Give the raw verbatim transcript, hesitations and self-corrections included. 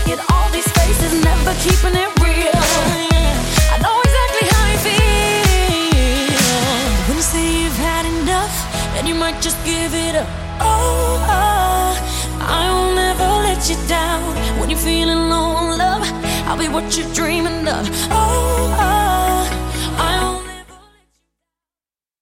Yet all these faces never keeping it real. I know exactly how you feel. When you say you've had enough, and you might just give it up. Oh, oh, I will never let you down. When you're feeling low on love, I'll be what you're dreaming of. Oh, oh,